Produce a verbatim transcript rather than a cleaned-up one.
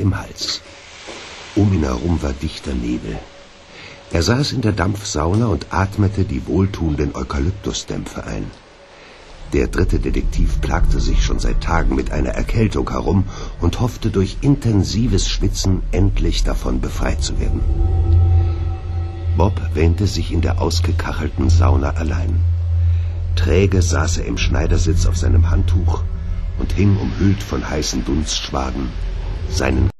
im Hals. Um ihn herum war dichter Nebel. Er saß in der Dampfsauna und atmete die wohltuenden Eukalyptusdämpfe ein. Der dritte Detektiv plagte sich schon seit Tagen mit einer Erkältung herum und hoffte durch intensives Schwitzen endlich davon befreit zu werden. Bob wähnte sich in der ausgekachelten Sauna allein. Träge saß er im Schneidersitz auf seinem Handtuch und hing, umhüllt von heißen Dunstschwaden, seinen